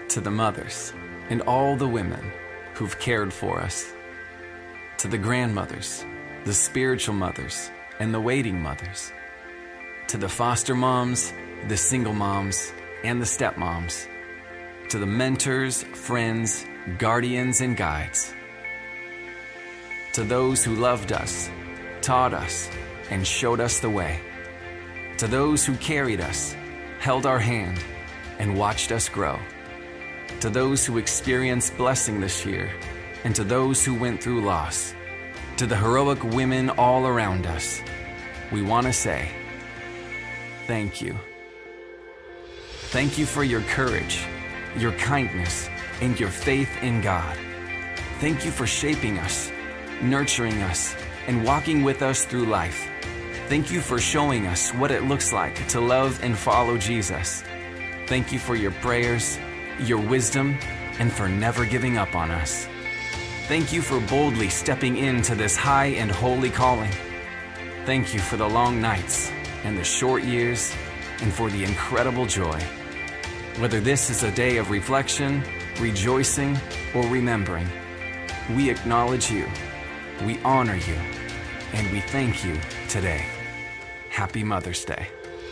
to the mothers and all the women who've cared for us, to the grandmothers, the spiritual mothers, and the waiting mothers, to the foster moms, the single moms, and the stepmoms, to the mentors, friends, guardians, and guides, to those who loved us, taught us, and showed us the way, to those who carried us, held our hand, and watched us grow, to those who experienced blessing this year, and to those who went through loss, to the heroic women all around us, we want to say, thank you. Thank you for your courage, your kindness, and your faith in God. Thank you for shaping us, nurturing us, and walking with us through life. Thank you for showing us what it looks like to love and follow Jesus. Thank you for your prayers, your wisdom, and for never giving up on us. Thank you for boldly stepping into this high and holy calling. Thank you for the long nights and the short years and for the incredible joy. Whether this is a day of reflection, rejoicing, or remembering, we acknowledge you, we honor you, and we thank you today. Happy Mother's Day.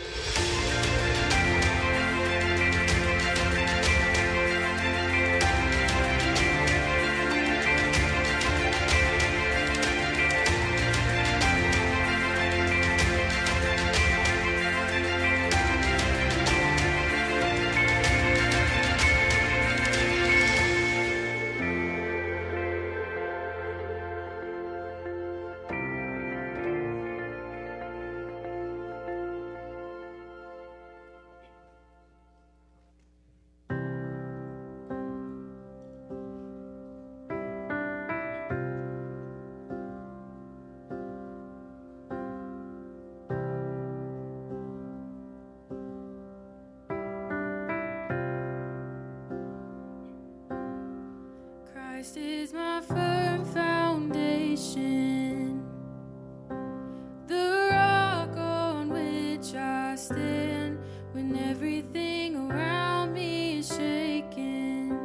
Christ is my firm foundation, the rock on which I stand when everything around me is shaking.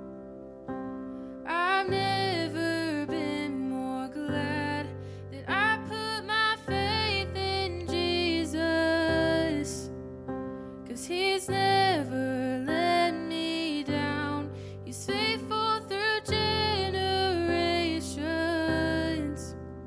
I've never been more glad that I put my faith in Jesus, 'cause He's never let me down. He's faithful through generations.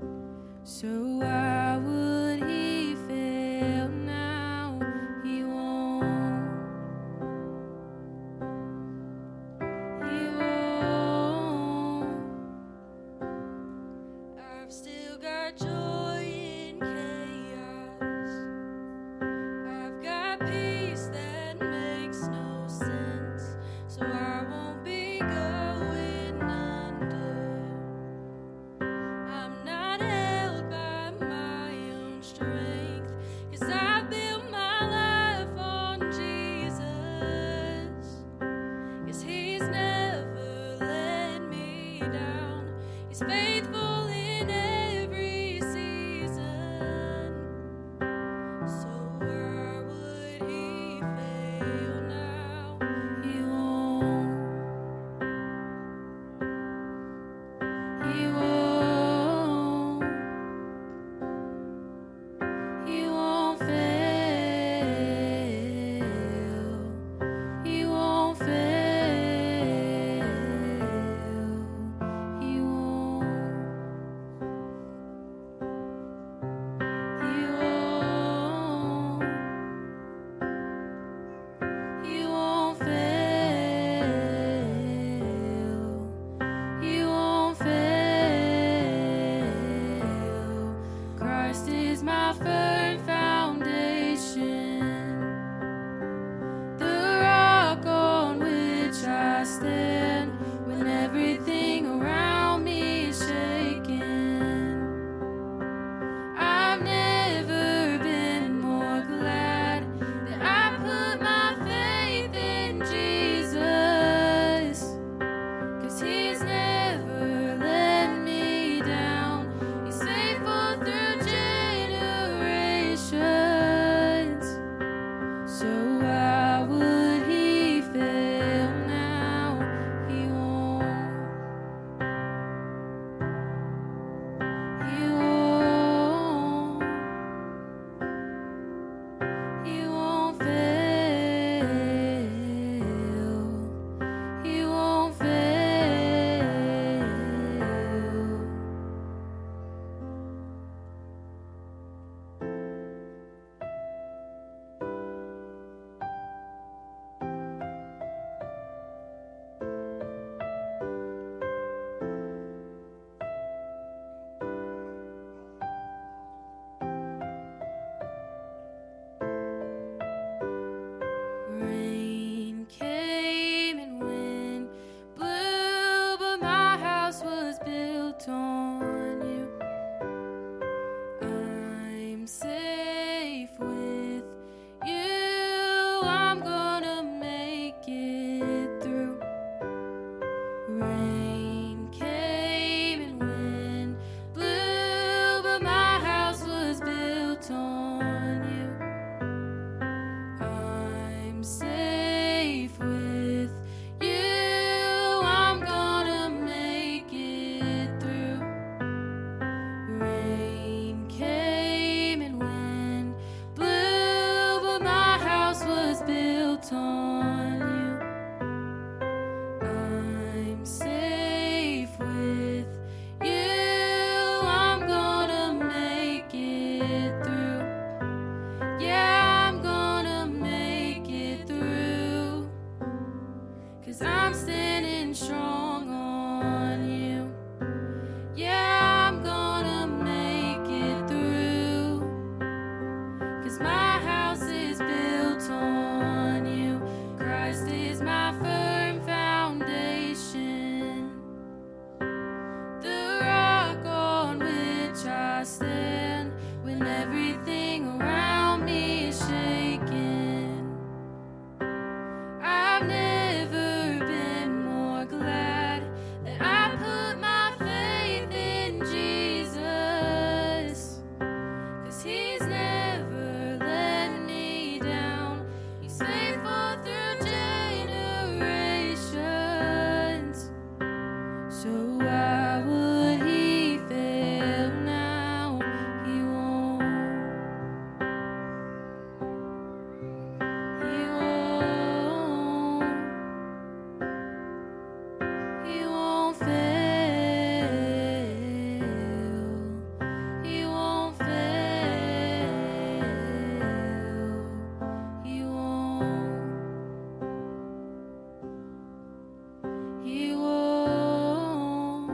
He won't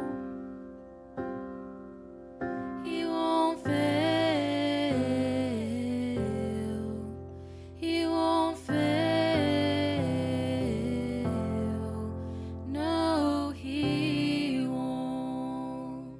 fail. He won't fail. No, he won't.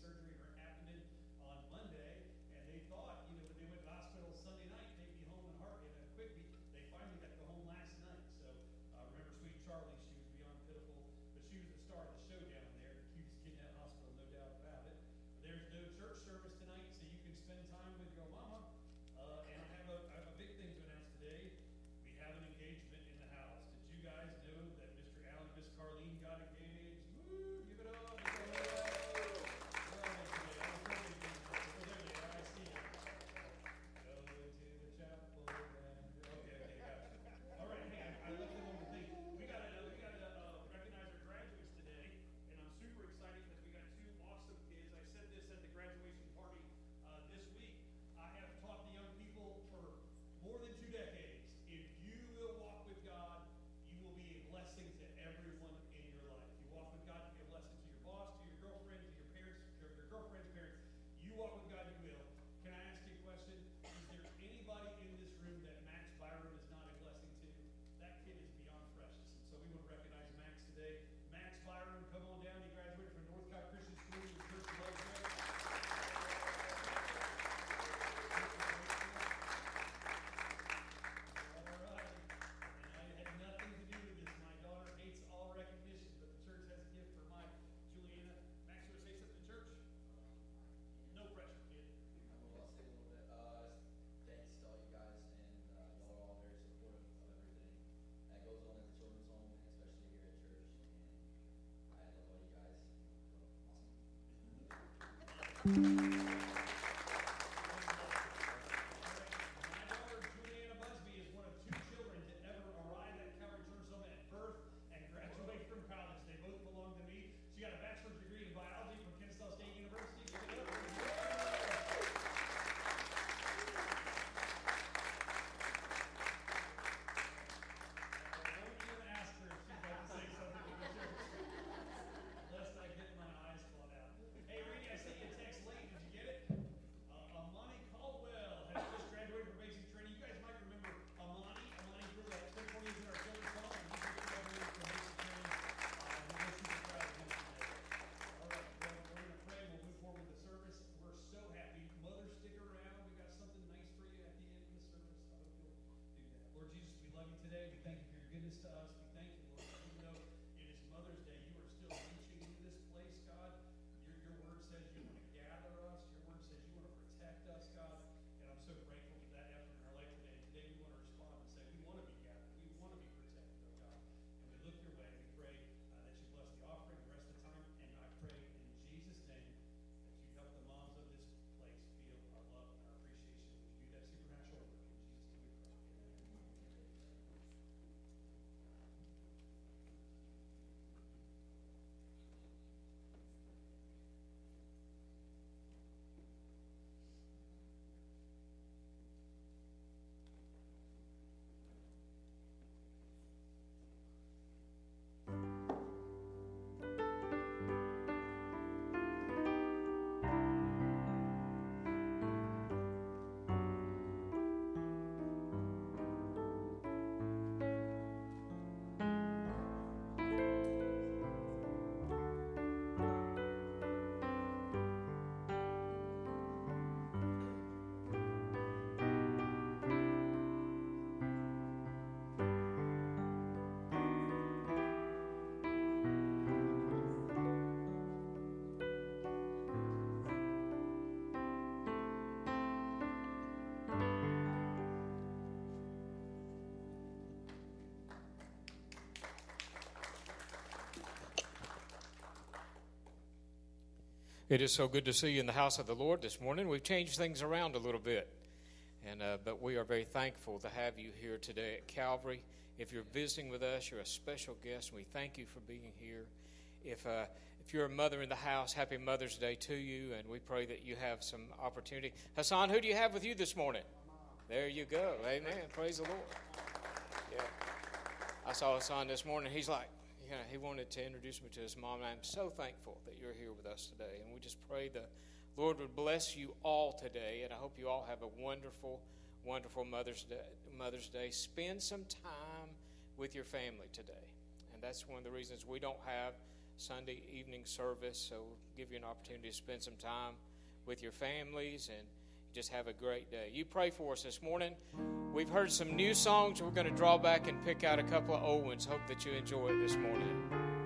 surgery happening on Monday, and they thought, when they went to the hospital Sunday night, they'd be home in a quick beat. They finally got to go home last night. So remember Sweet Charlie, she was beyond pitiful, but she was the star of the show down there, the cutest kid in that hospital, no doubt about it. There's no church service tonight, so you can spend time with your mama. And I have a big thing to announce today. We have an engagement in the house. Did you guys know that Mr. Allen and Miss Carlene got engaged? Woo! Give it up! Where are they today? I see them. Go to the chapel. Okay, gotcha. All right, hey, I left them on the thing. We gotta recognize our graduates today, and I'm super excited because we got two awesome kids. I said this at the graduation party this week. I have taught the young people for more than 2 decades. If you will walk with God, you will be a blessing to everyone in your life. You walk with God, you'll be a blessing to your boss, to your girlfriend, to your parents, your girlfriend's parents. You walk with God, you will. Can I ask you a question? Is there anybody in this room that Max Byron is not a blessing to? That kid is beyond precious. So we want to recognize Max today. Max Byron, come on down. He graduated from Northcott Christian School. His church loves him. My daughter, Juliana Busby, is one of 2 children to ever arrive at Calvary Children's Home at birth and graduate from college. They both belong to me. She got a bachelor's degree in biology from Kennesaw State University. Give it up. Don't even ask her if she's about to say something to the church, lest I get my eyes clawed out. Hey, Randy, I sent you a text late. Did you get it? Amani Caldwell has just graduated from basic training. You guys might remember Amani. Amani grew up 10, 20 years in our children's home, and he just graduated from basic training. We're super proud of him today. All right, well, we're going to pray. We'll move forward with the service. We're so happy. Mothers, stick around. We got something nice for you at the end of the service. I hope you'll do that. Lord Jesus, we love you today. We thank you for your goodness to us. We thank you, Lord, even though it is Mother's Day, you are still reaching into this place, God. Your word says you want to gather us. Your word says you want to protect us, God. And I'm so grateful for that effort in our life today. Today we want to respond and say we want to be gathered. We want to be protected, oh God. And we look your way. We pray that you bless the offering the rest of the time. And I pray in Jesus' name that you help the moms of this place feel our love and our appreciation. Would you do that supernatural work? In Jesus' name we pray. It is so good to see you in the house of the Lord this morning. We've changed things around a little bit, but we are very thankful to have you here today at Calvary. If you're visiting with us, you're a special guest, and we thank you for being here. If you're a mother in the house, happy Mother's Day to you, and we pray that you have some opportunity. Hassan, who do you have with you this morning? There you go. Amen. Praise the Lord. Yeah. I saw Hassan this morning. He's like, he wanted to introduce me to his mom, and I'm so thankful that you're here with us today. And we just pray the Lord would bless you all today, and I hope you all have a wonderful, wonderful Mother's Day. Spend some time with your family today. And that's one of the reasons we don't have Sunday evening service. So we'll give you an opportunity to spend some time with your families and just have a great day. You pray for us this morning. We've heard some new songs. We're going to draw back and pick out a couple of old ones. Hope that you enjoy it this morning.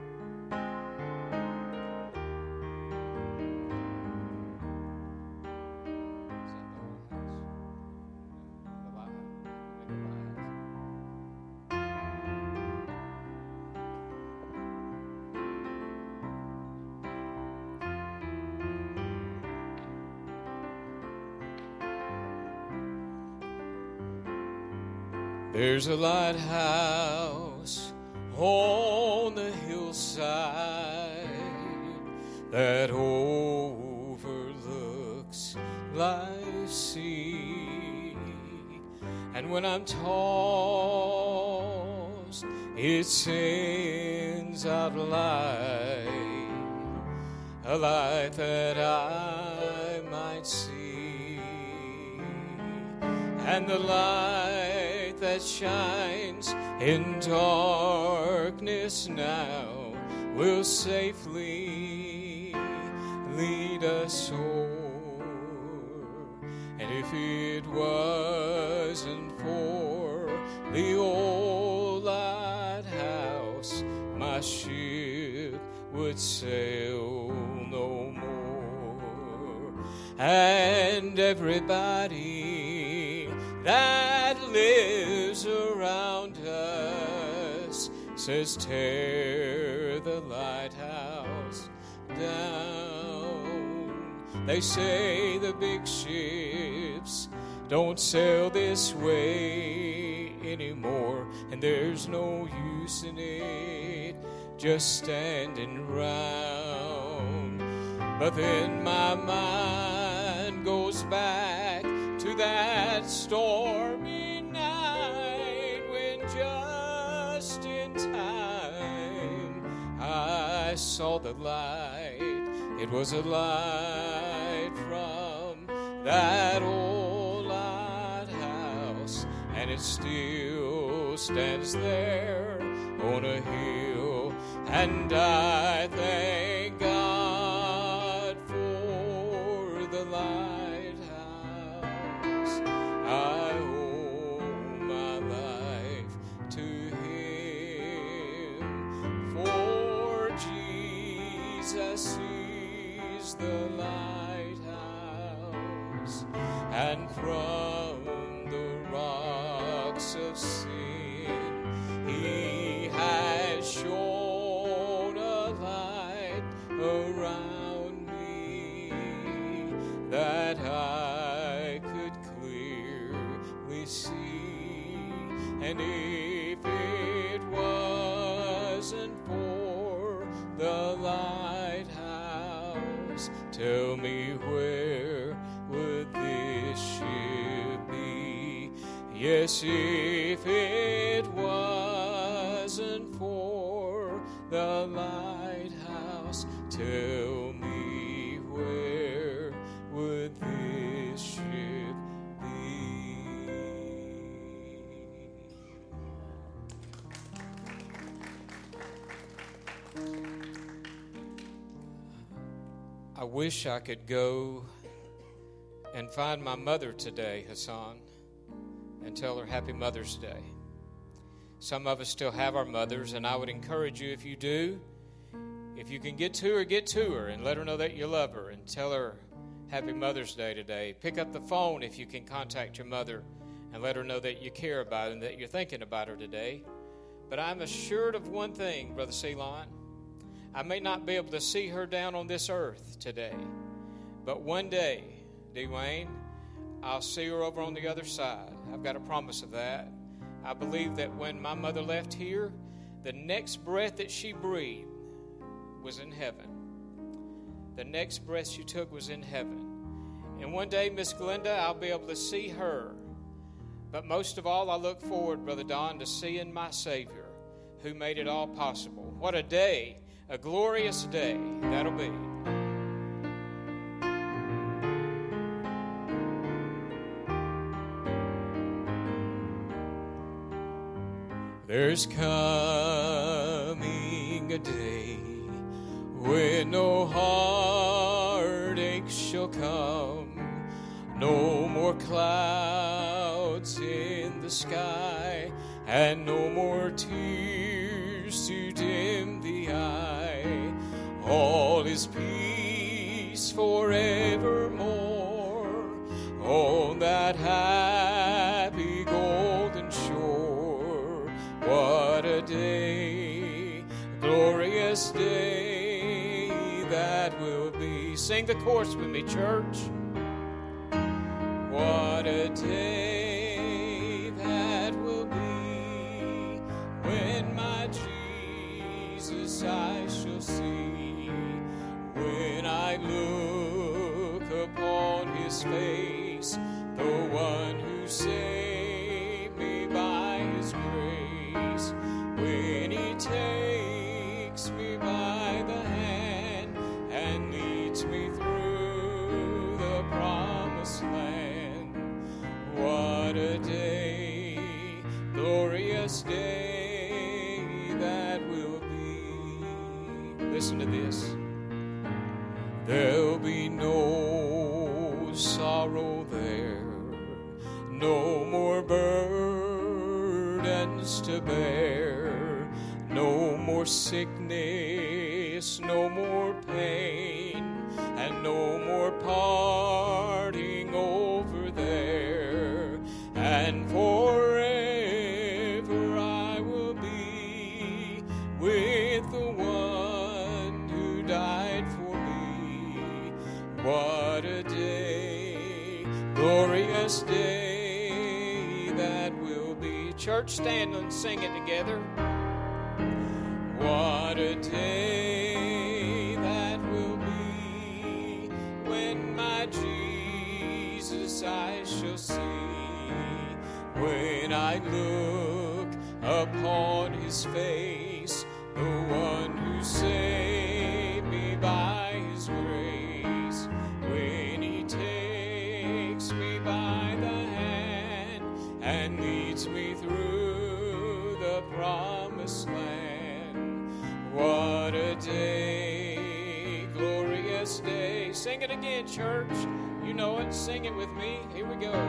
There's a lighthouse on the hillside that overlooks life's sea, and when I'm tossed, it sends out light, a light that I might see, and the light that shines in darkness now will safely lead us o'er. And if it wasn't for the old lighthouse, my ship would sail no more. And everybody that lives around us says, tear the lighthouse down. They say the big ships don't sail this way anymore, and there's no use in it just standing round. But then my mind goes back to that stormy night when just in time I saw the light. It was a light from that old lighthouse, and it still stands there on a hill, and I thank God for the lighthouse. I owe my life to Him, for Jesus is the lighthouse, and from the rocks of sin He has shone a light around me that I could clearly see. And if it wasn't for the lighthouse, tell me, where would this ship be? Yes, if it wasn't for the lighthouse, tell me, where would this ship be? I wish I could go and find my mother today, Hassan, and tell her Happy Mother's Day. Some of us still have our mothers, and I would encourage you, if you do, if you can get to her and let her know that you love her and tell her Happy Mother's Day today. Pick up the phone if you can contact your mother and let her know that you care about her and that you're thinking about her today. But I'm assured of one thing, Brother Ceylon. I may not be able to see her down on this earth today, but one day, Dwayne, I'll see her over on the other side. I've got a promise of that. I believe that when my mother left here, the next breath that she breathed was in heaven. The next breath she took was in heaven. And one day, Miss Glenda, I'll be able to see her. But most of all, I look forward, Brother Don, to seeing my Savior, who made it all possible. What a day, a glorious day that'll be. There's coming a day more clouds in the sky, and no more tears to dim the eye. All is peace forevermore on that happy golden shore. What a day, glorious day that will be. Sing the chorus with me, church. What a day that will be when my Jesus I shall see. When I look upon his face, the one who saved me by his grace. When he takes me by the hand and leads me through the promised land. What a day, glorious day that will be. Listen to this. There'll be no sorrow there, no more burdens to bear, no more sickness, no more pain, and no more parting over there. And forever I will be with the one who died for me. What a day, glorious day that will be. Church, stand and sing it together. What a day that will be when my Jesus I shall see. When I look upon his face, the one who saved me by his grace. When he takes me by the hand and leads me through the promised land. What a day, glorious day. Sing it again, church. You know it. Sing it with me. Here we go.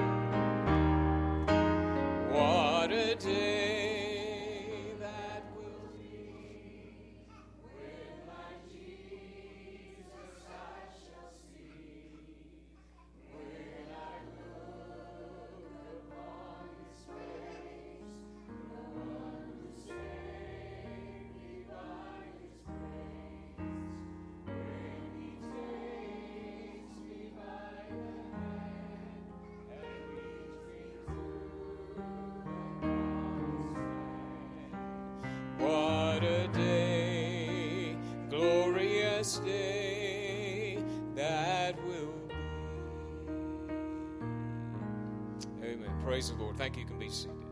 What a day that will be when my Jesus I shall see. When I look upon his face, the one who saved me by his grace. When he takes me by the hand and leads me through. What a day, glorious day that will be. Amen. Praise the Lord. Thank you. You can be seated.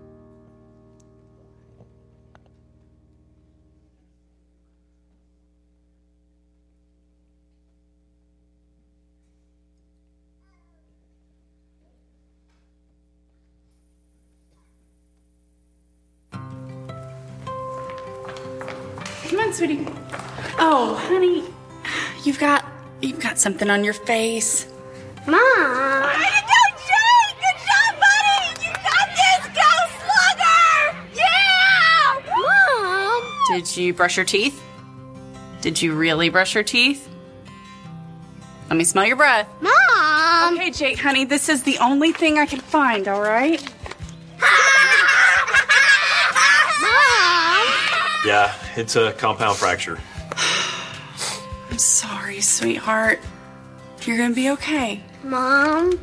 Come on, sweetie. Oh, honey, you've got something on your face. Mom! Way to go, Jake! Good job, buddy! You got this! Go, Slugger! Yeah! Mom! Did you brush your teeth? Did you really brush your teeth? Let me smell your breath. Mom! Okay, Jake, honey, this is the only thing I can find, all right? Mom! Yeah, it's a compound fracture. I'm sorry, sweetheart. You're gonna be okay. Mom?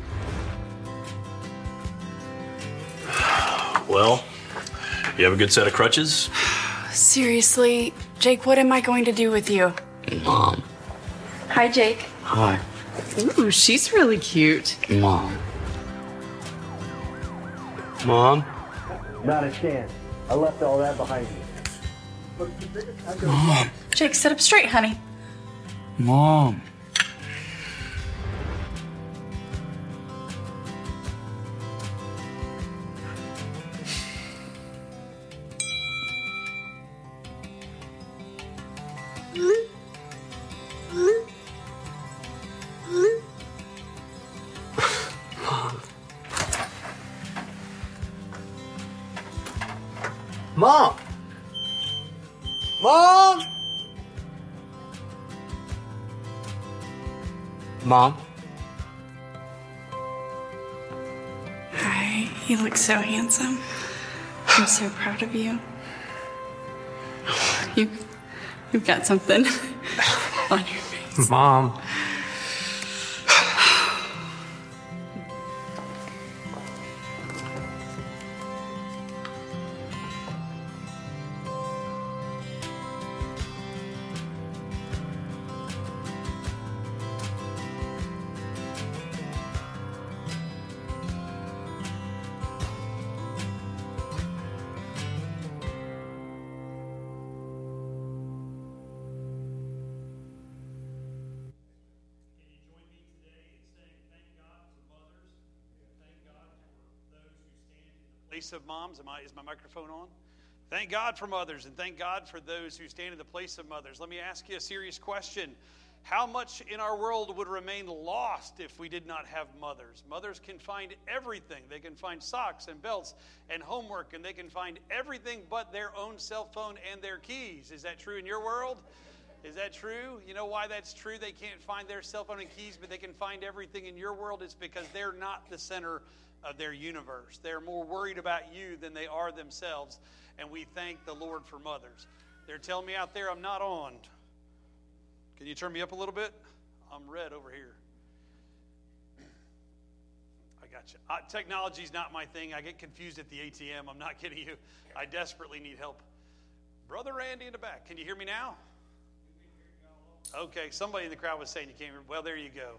Well, you have a good set of crutches? Seriously, Jake, what am I going to do with you? Mom. Hi, Jake. Hi. Ooh, she's really cute. Mom. Mom? Not a chance. I left all that behind me. Mom. Jake, sit up straight, honey. Mom. Mom! Mom! Mom? Hi, you look so handsome. I'm so proud of you. You've got something on your face. Mom. Can you join me today in saying thank God for mothers? Thank God for those who stand in the place of moms. Is my microphone on? Thank God for mothers, and thank God for those who stand in the place of mothers. Let me ask you a serious question. How much in our world would remain lost if we did not have mothers? Mothers can find everything. They can find socks and belts and homework, and they can find everything but their own cell phone and their keys. Is that true in your world? Is that true? You know why that's true? They can't find their cell phone and keys, but they can find everything in your world. It's because they're not the center of their universe. They're more worried about you than they are themselves, and we thank the Lord for mothers. They're telling me out there I'm not on. Can you turn me up a little bit? I'm red over here. I got you. Technology's not my thing. I get confused at the ATM. I'm not kidding you. I desperately need help. Brother Randy in the back. Can you hear me now? Okay, somebody in the crowd was saying you can't hear. Well, there you go.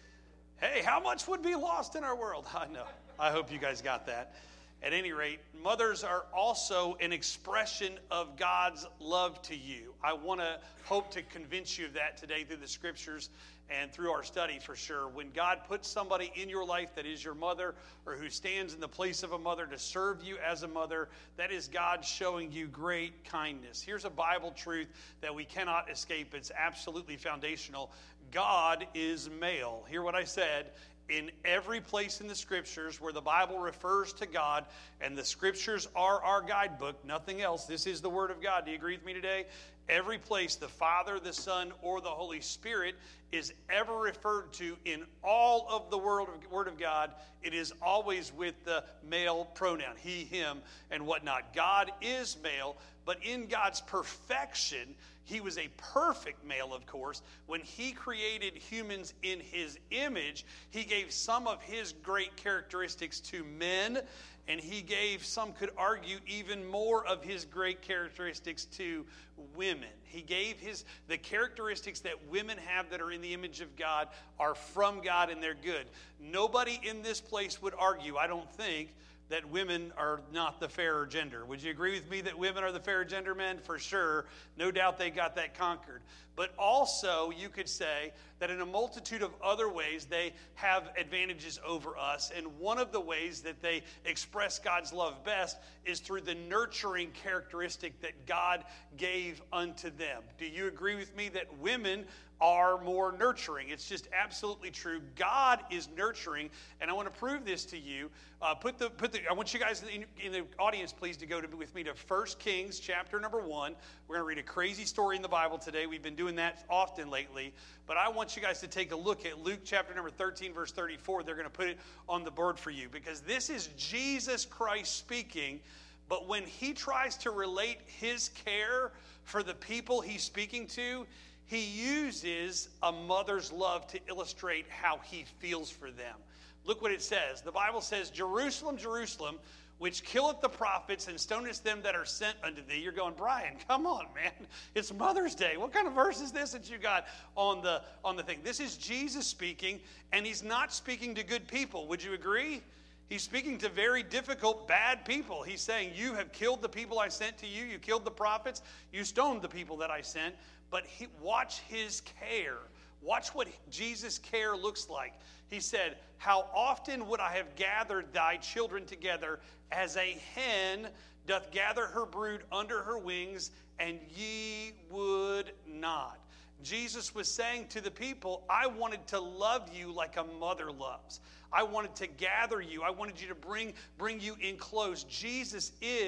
Hey, how much would be lost in our world? I know. I hope you guys got that. At any rate, mothers are also an expression of God's love to you. I want to hope to convince you of that today through the scriptures and through our study for sure. When God puts somebody in your life that is your mother or who stands in the place of a mother to serve you as a mother, that is God showing you great kindness. Here's a Bible truth that we cannot escape. It's absolutely foundational. God is male. Hear what I said. In every place in the scriptures where the Bible refers to God, and the scriptures are our guidebook, nothing else. This is the Word of God. Do you agree with me today? Every place the Father, the Son, or the Holy Spirit is ever referred to in all of the Word of God, it is always with the male pronoun, he, him, and whatnot. God is male, but in God's perfection, he was a perfect male, of course. When he created humans in his image, he gave some of his great characteristics to men, and he gave, some could argue, even more of his great characteristics to women. He gave the characteristics that women have that are in the image of God are from God, and they're good. Nobody in this place would argue, I don't think, that women are not the fairer gender. Would you agree with me that women are the fairer gender, men? For sure. No doubt they got that conquered. But also, you could say that in a multitude of other ways, they have advantages over us. And one of the ways that they express God's love best is through the nurturing characteristic that God gave unto them. Do you agree with me that women are more nurturing? It's just absolutely true. God is nurturing, and I want to prove this to you. I want you guys in the audience, please, to go with me to 1 Kings chapter number 1. We're going to read a crazy story in the Bible today. We've been doing that often lately, but I want you guys to take a look at Luke chapter number 13, verse 34. They're going to put it on the board for you, because this is Jesus Christ speaking, but when he tries to relate his care for the people he's speaking to, he uses a mother's love to illustrate how he feels for them. Look what it says. The Bible says, Jerusalem, Jerusalem, which killeth the prophets and stoneth them that are sent unto thee. You're going, Brian, come on, man. It's Mother's Day. What kind of verse is this that you got on the thing? This is Jesus speaking, and he's not speaking to good people. Would you agree? He's speaking to very difficult, bad people. He's saying, you have killed the people I sent to you. You killed the prophets. You stoned the people that I sent. But watch his care. Watch what Jesus' care looks like. He said, how often would I have gathered thy children together as a hen doth gather her brood under her wings, and ye would not. Jesus was saying to the people, I wanted to love you like a mother loves. I wanted to gather you. I wanted you to bring you in close. Jesus is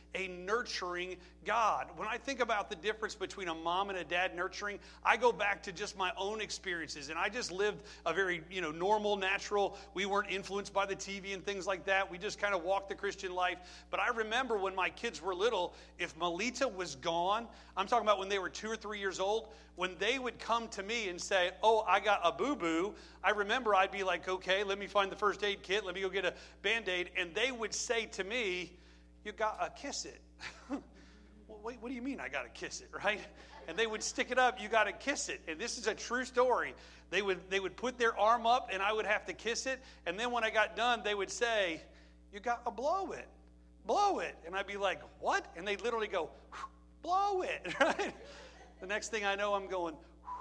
a nurturing God. When I think about the difference between a mom and a dad nurturing, I go back to just my own experiences. And I just lived a very, normal, natural, we weren't influenced by the TV and things like that. We just kind of walked the Christian life. But I remember when my kids were little, if Melita was gone, I'm talking about when they were 2 or 3 years old, when they would come to me and say, oh, I got a boo-boo, I remember I'd be like, okay, let me find the first aid kit, let me go get a Band-Aid, and they would say to me, you got to kiss it. Well, wait, what do you mean I got to kiss it, right? And they would stick it up, you got to kiss it. And this is a true story. They would put their arm up, and I would have to kiss it, and then when I got done, they would say, you got to blow it. Blow it. And I'd be like, what? And they'd literally go, blow it, right? The next thing I know, I'm going,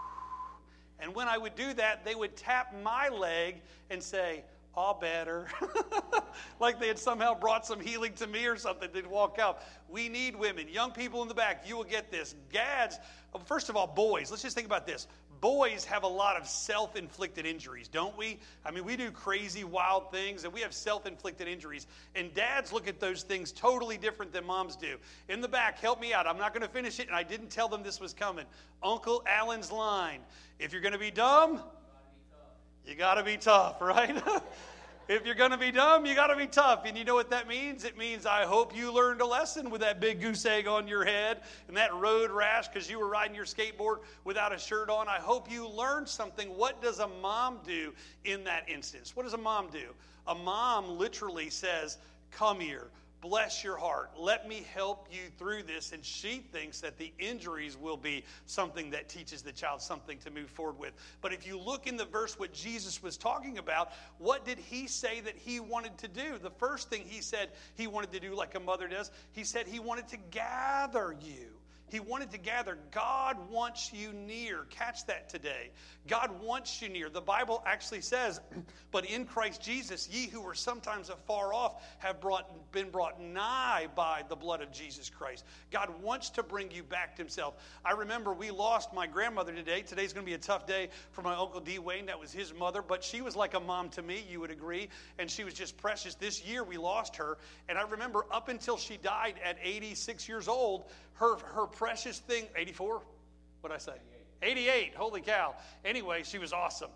and when I would do that, they would tap my leg and say, all better. Like they had somehow brought some healing to me or something. They'd walk out. We need women. Young people in the back, you will get this. Dads, first of all, boys. Let's just think about this. Boys have a lot of self-inflicted injuries, don't we? I mean, we do crazy, wild things, and we have self-inflicted injuries. And dads look at those things totally different than moms do. In the back, help me out. I'm not going to finish it, and I didn't tell them this was coming. Uncle Alan's line. If you're going to be dumb, you got to be tough, right? If you're going to be dumb, you got to be tough. And you know what that means? It means I hope you learned a lesson with that big goose egg on your head and that road rash because you were riding your skateboard without a shirt on. I hope you learned something. What does a mom do in that instance? What does a mom do? A mom literally says, come here. Bless your heart. Let me help you through this. And she thinks that the injuries will be something that teaches the child something to move forward with. But if you look in the verse what Jesus was talking about, what did he say that he wanted to do? The first thing he said he wanted to do like a mother does, he said he wanted to gather you. He wanted to gather. God wants you near. Catch that today. God wants you near. The Bible actually says, but in Christ Jesus, ye who were sometimes afar off have been brought nigh by the blood of Jesus Christ. God wants to bring you back to himself. I remember we lost my grandmother today. Today's going to be a tough day for my Uncle D. Wayne. That was his mother, but she was like a mom to me, you would agree, and she was just precious. This year we lost her, and I remember up until she died at 86 years old, her precious thing, 84? What'd I say? 88. Holy cow. Anyway, she was awesome.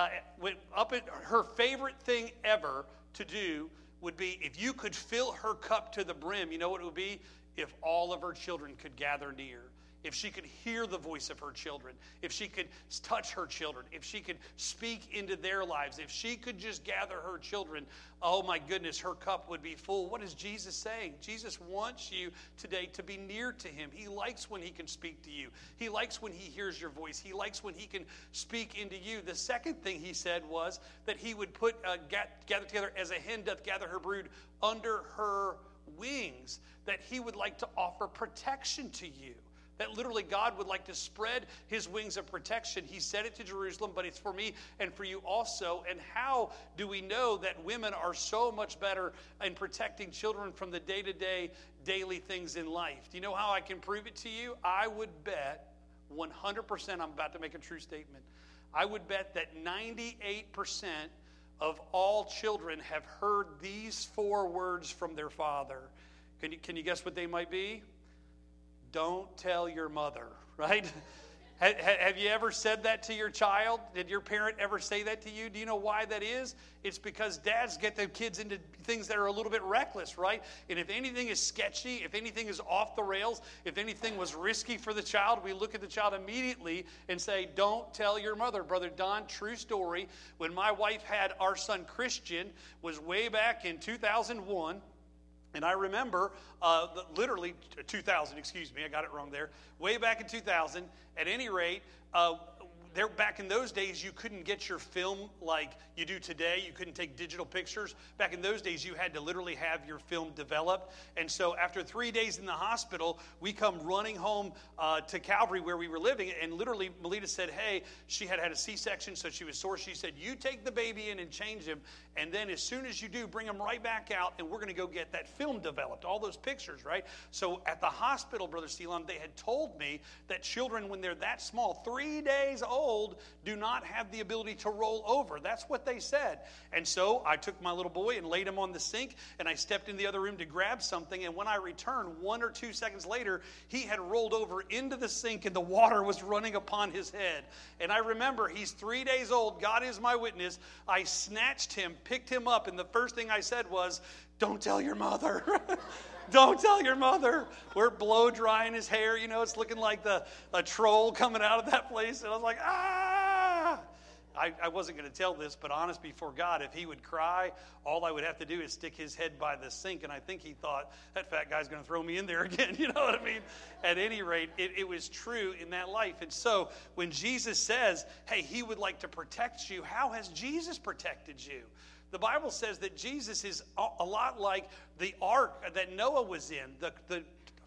Her favorite thing ever to do would be if you could fill her cup to the brim, you know what it would be? If all of her children could gather near. If she could hear the voice of her children, if she could touch her children, if she could speak into their lives, if she could just gather her children, oh my goodness, her cup would be full. What is Jesus saying? Jesus wants you today to be near to him. He likes when he can speak to you. He likes when he hears your voice. He likes when he can speak into you. The second thing he said was that he would put gather together as a hen doth gather her brood under her wings, that he would like to offer protection to you. That literally God would like to spread his wings of protection. He said it to Jerusalem, but it's for me and for you also. And how do we know that women are so much better in protecting children from the day-to-day, daily things in life? Do you know how I can prove it to you? I would bet 100%, I'm about to make a true statement, I would bet that 98% of all children have heard these 4 words from their father. Can you guess what they might be? Don't tell your mother, right? Have you ever said that to your child? Did your parent ever say that to you? Do you know why that is? It's because dads get their kids into things that are a little bit reckless, right? And if anything is sketchy, if anything is off the rails, if anything was risky for the child, we look at the child immediately and say, don't tell your mother. Brother Don, true story. When my wife had our son Christian, was way back in 2001. And I remember, literally 2000, excuse me, I got it wrong there. Way back in 2000, at any rate, back in those days, you couldn't get your film like you do today. You couldn't take digital pictures. Back in those days, you had to literally have your film developed. And so after 3 days in the hospital, we come running home to Calvary where we were living. And literally, Melita said, hey, she had had a C-section, so she was sore. She said, you take the baby in and change him. And then as soon as you do, bring him right back out, and we're going to go get that film developed, all those pictures, right? So at the hospital, Brother Steelon, they had told me that children, when they're that small, 3 days old, old do not have the ability to roll over. That's what they said. And so I took my little boy and laid him on the sink, and I stepped in the other room to grab something, and when I returned 1 or 2 seconds later, he had rolled over into the sink and the water was running upon his head. And I remember, he's 3 days old, God is my witness. I snatched him, picked him up, and the first thing I said was, "Don't tell your mother." Don't tell your mother. We're blow drying his hair. You know, it's looking like a troll coming out of that place. And I was like, ah! I wasn't going to tell this, but honest before God, if he would cry, all I would have to do is stick his head by the sink. And I think he thought, that fat guy's going to throw me in there again. You know what I mean? At any rate, it was true in that life. And so when Jesus says, hey, he would like to protect you, how has Jesus protected you? The Bible says that Jesus is a lot like the ark that Noah was in. The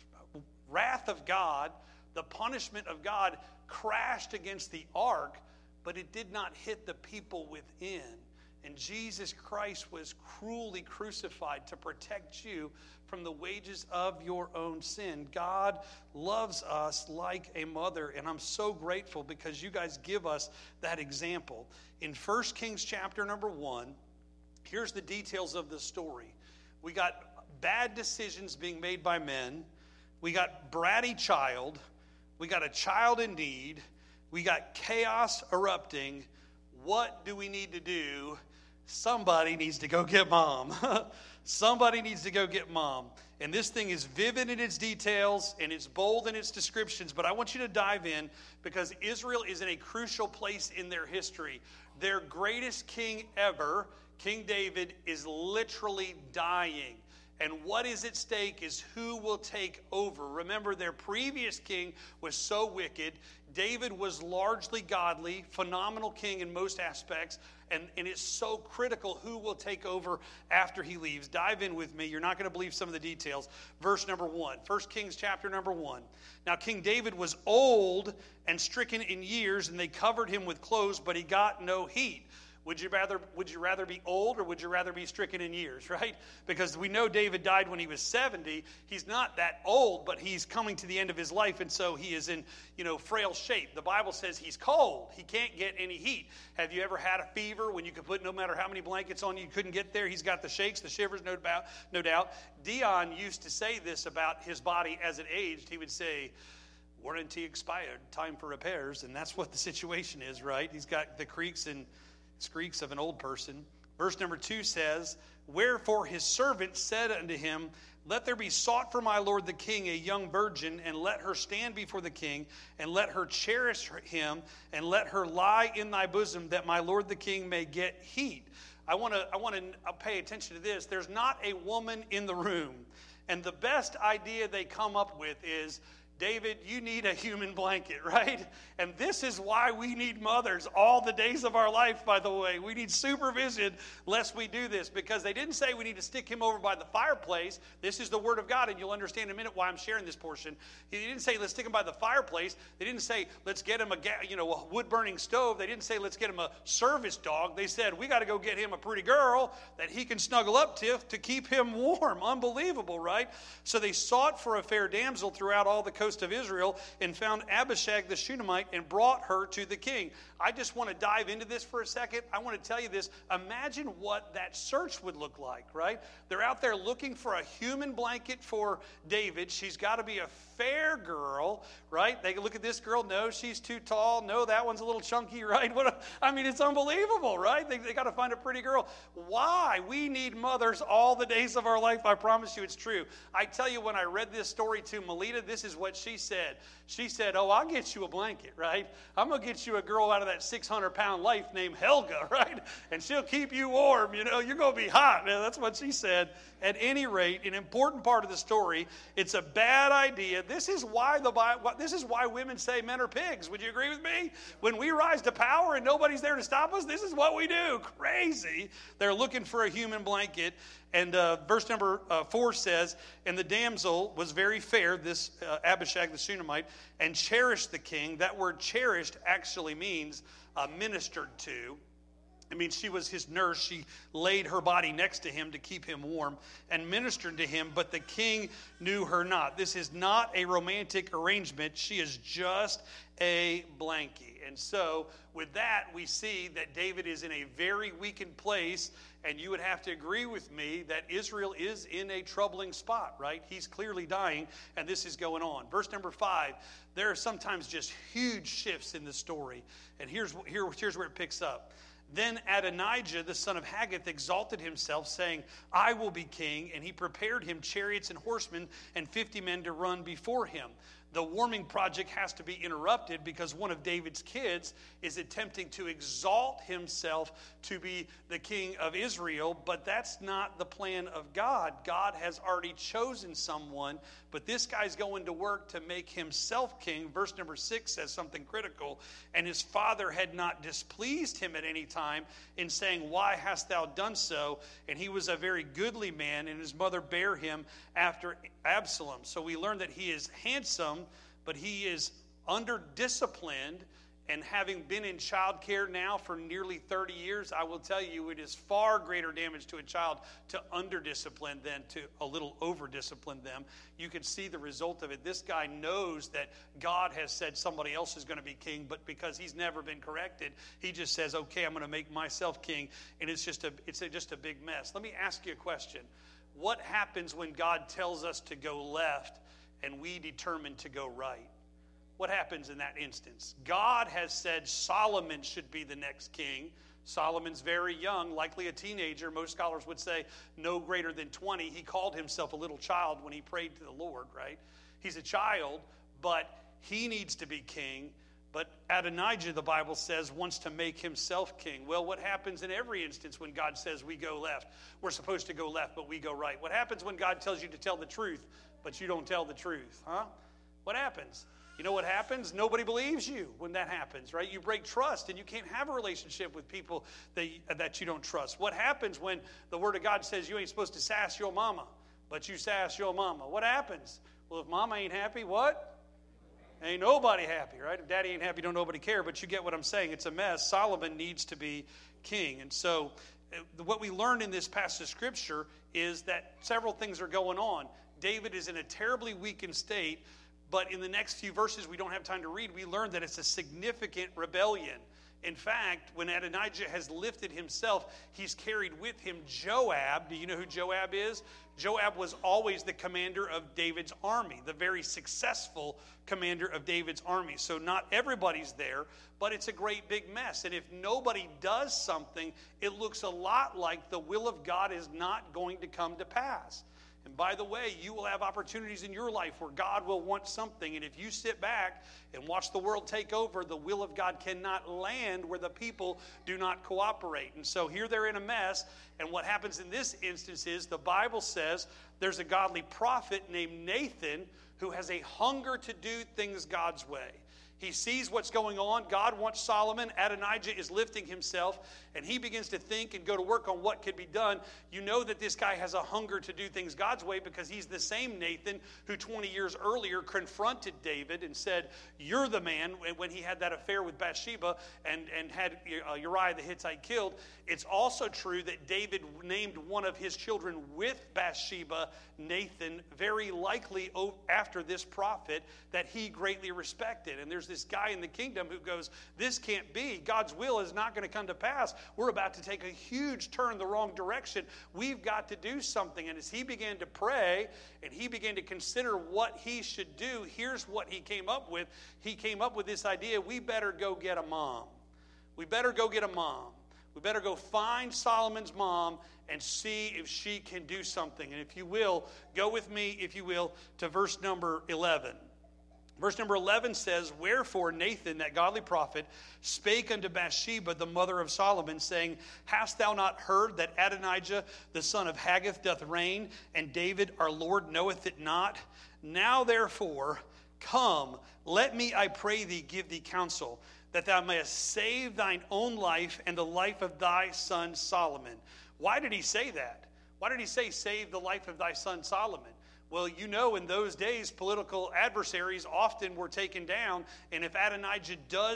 wrath of God, the punishment of God crashed against the ark, but it did not hit the people within. And Jesus Christ was cruelly crucified to protect you from the wages of your own sin. God loves us like a mother, and I'm so grateful because you guys give us that example. In 1 Kings chapter number 1, here's the details of the story. We got bad decisions being made by men. We got bratty child. We got a child in need. We got chaos erupting. What do we need to do? Somebody needs to go get mom. Somebody needs to go get mom. And this thing is vivid in its details and it's bold in its descriptions, but I want you to dive in because Israel is in a crucial place in their history. Their greatest king ever, King David, is literally dying. And what is at stake is who will take over. Remember, their previous king was so wicked. David was largely godly, phenomenal king in most aspects. And it's so critical who will take over after he leaves. Dive in with me. You're not going to believe some of the details. Verse number 1. 1 Kings chapter number 1. Now King David was old and stricken in years, and they covered him with clothes, but he got no heat. Would you rather be old or would you rather be stricken in years, right? Because we know David died when he was 70. He's not that old, but he's coming to the end of his life, and so he is in, frail shape. The Bible says he's cold. He can't get any heat. Have you ever had a fever when you could put no matter how many blankets on you couldn't get there? He's got the shakes, the shivers, no doubt. Dion used to say this about his body as it aged. He would say, warranty expired, time for repairs, and that's what the situation is, right? He's got the creaks and squeaks of an old person. Verse number 2 says, wherefore his servant said unto him, let there be sought for my lord the king a young virgin, and let her stand before the king, and let her cherish him, and let her lie in thy bosom, that my lord the king may get heat. I want to pay attention to this. There's not a woman in the room, and the best idea they come up with is, David, you need a human blanket, right? And this is why we need mothers all the days of our life, by the way. We need supervision lest we do this, because they didn't say we need to stick him over by the fireplace. This is the word of God, and you'll understand in a minute why I'm sharing this portion. He didn't say let's stick him by the fireplace. They didn't say let's get him a wood-burning stove. They didn't say let's get him a service dog. They said we got to go get him a pretty girl that he can snuggle up to keep him warm. Unbelievable, right? So they sought for a fair damsel throughout all the coast of Israel and found Abishag the Shunammite and brought her to the king. I just want to dive into this for a second. I want to tell you this. Imagine what that search would look like, right? They're out there looking for a human blanket for David. She's got to be a fair girl, right? They look at this girl. No, she's too tall. No, that one's a little chunky, right? It's unbelievable, right? They got to find a pretty girl. Why? We need mothers all the days of our life. I promise you it's true. I tell you, when I read this story to Melita, this is what she said. She said, I'll get you a blanket, right? I'm going to get you a girl out of that 600-pound life named Helga, right? And she'll keep you warm, you're going to be hot. Man, that's what she said. At any rate, an important part of the story, it's a bad idea. This is why women say men are pigs. Would you agree with me? When we rise to power and nobody's there to stop us, this is what we do. Crazy. They're looking for a human blanket. And verse number 4 says, and the damsel was very fair, this Abishag the Shunammite, and cherished the king. That word cherished actually means ministered to. I mean, she was his nurse. She laid her body next to him to keep him warm and ministered to him, but the king knew her not. This is not a romantic arrangement. She is just a blankie. And so with that, we see that David is in a very weakened place, and you would have to agree with me that Israel is in a troubling spot, right? He's clearly dying, and this is going on. Verse number 5, there are sometimes just huge shifts in the story, and here's where it picks up. Then Adonijah, the son of Haggith, exalted himself, saying, I will be king. And he prepared him chariots and horsemen and 50 men to run before him. The warming project has to be interrupted because one of David's kids is attempting to exalt himself to be the king of Israel, but that's not the plan of God. God has already chosen someone, but this guy's going to work to make himself king. Verse number 6 says something critical. And his father had not displeased him at any time in saying, why hast thou done so? And he was a very goodly man, and his mother bare him after Absalom. So we learn that he is handsome, but he is under-disciplined, and having been in child care now for nearly 30 years, I will tell you it is far greater damage to a child to under-discipline than to a little over-discipline them. You can see the result of it. This guy knows that God has said somebody else is going to be king, but because he's never been corrected, he just says, okay, I'm going to make myself king, and it's just a big mess. Let me ask you a question. What happens when God tells us to go left and we determine to go right? What happens in that instance? God has said Solomon should be the next king. Solomon's very young, likely a teenager. Most scholars would say no greater than 20. He called himself a little child when he prayed to the Lord, right? He's a child, but he needs to be king. But Adonijah, the Bible says, wants to make himself king. Well, what happens in every instance when God says we go left? We're supposed to go left, but we go right. What happens when God tells you to tell the truth, but you don't tell the truth? What happens? You know what happens? Nobody believes you when that happens, right? You break trust, and you can't have a relationship with people that you don't trust. What happens when the Word of God says you ain't supposed to sass your mama, but you sass your mama? What happens? Well, if mama ain't happy, what? Ain't nobody happy, right? If daddy ain't happy, don't nobody care, but you get what I'm saying. It's a mess. Solomon needs to be king. And so what we learned in this passage of Scripture is that several things are going on. David is in a terribly weakened state, but in the next few verses we don't have time to read, we learn that it's a significant rebellion. In fact, when Adonijah has lifted himself, he's carried with him Joab. Do you know who Joab is? Joab was always the commander of David's army, the very successful commander of David's army. So not everybody's there, but it's a great big mess. And if nobody does something, it looks a lot like the will of God is not going to come to pass. And by the way, you will have opportunities in your life where God will want something. And if you sit back and watch the world take over, the will of God cannot land where the people do not cooperate. And so here they're in a mess. And what happens in this instance is the Bible says there's a godly prophet named Nathan who has a hunger to do things God's way. He sees what's going on. God wants Solomon. Adonijah is lifting himself, and he begins to think and go to work on what could be done. You know that this guy has a hunger to do things God's way because he's the same Nathan who 20 years earlier confronted David and said, you're the man, when he had that affair with Bathsheba and had Uriah the Hittite killed. It's also true that David named one of his children with Bathsheba Nathan, very likely after this prophet that he greatly respected. And there's this guy in the kingdom who goes, this can't be. God's will is not going to come to pass. We're about to take a huge turn the wrong direction. We've got to do something. And as he began to pray and he began to consider what he should do, here's what he came up with. He came up with this idea, we better go get a mom. We better go get a mom. We better go find Solomon's mom and see if she can do something. And if you will, go with me, if you will, to verse number 11. Verse number 11 says, wherefore Nathan, that godly prophet, spake unto Bathsheba, the mother of Solomon, saying, hast thou not heard that Adonijah, the son of Haggith, doth reign, and David our Lord knoweth it not? Now therefore, come, let me, I pray thee, give thee counsel, that thou mayest save thine own life and the life of thy son Solomon. Why did he say that? Why did he say, save the life of thy son Solomon? Well, you know, in those days, political adversaries often were taken down, and if Adonijah does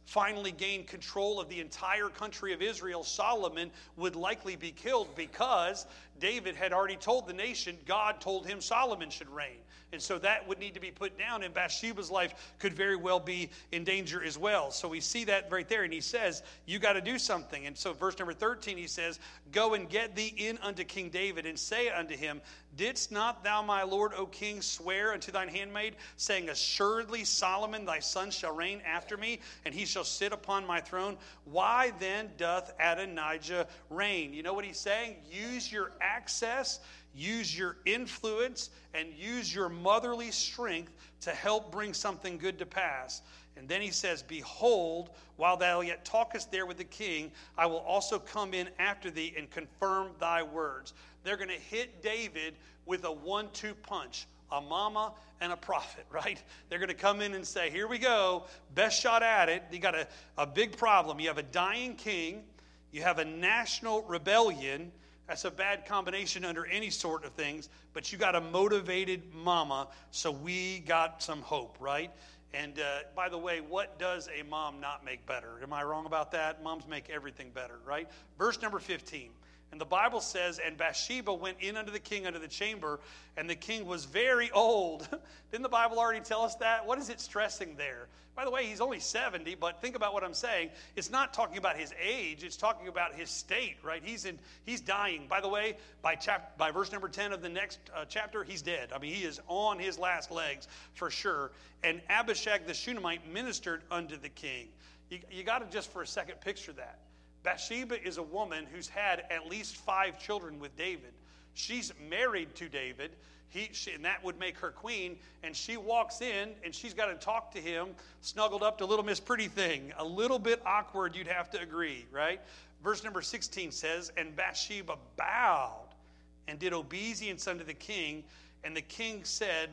finally gained control of the entire country of Israel, Solomon would likely be killed, because David had already told the nation God told him Solomon should reign. And so that would need to be put down, and Bathsheba's life could very well be in danger as well. So we see that right there, and he says, you got to do something. And so verse number 13, he says, go and get thee in unto King David, and say unto him, didst not thou, my lord, O king, swear unto thine handmaid, saying, assuredly Solomon thy son shall reign after me, and he shall sit upon my throne? Why then doth Adonijah reign? You know what he's saying? Use your access, use your influence, and use your motherly strength to help bring something good to pass. And then he says, behold, while thou yet talkest there with the king, I will also come in after thee and confirm thy words. They're going to hit David with a 1-2 punch, a mama and a prophet, right? They're going to come in and say, here we go, best shot at it. You got a big problem. You have a dying king. You have a national rebellion. That's a bad combination under any sort of things, but you got a motivated mama, so we got some hope, right? And by the way, what does a mom not make better? Am I wrong about that? Moms make everything better, right? Verse number 15. And the Bible says, and Bathsheba went in unto the king unto the chamber, and the king was very old. Didn't the Bible already tell us that? What is it stressing there? By the way, he's only 70, but think about what I'm saying. It's not talking about his age. It's talking about his state, right? He's dying. By the way, by verse number 10 of the next chapter, he's dead. I mean, he is on his last legs for sure. And Abishag the Shunammite ministered unto the king. You got to just for a second picture that. Bathsheba is a woman who's had at least 5 children with David. She's married to David, and that would make her queen. And she walks in, and she's got to talk to him, snuggled up to little Miss Pretty Thing. A little bit awkward, you'd have to agree, right? Verse number 16 says, and Bathsheba bowed and did obeisance unto the king. And the king said,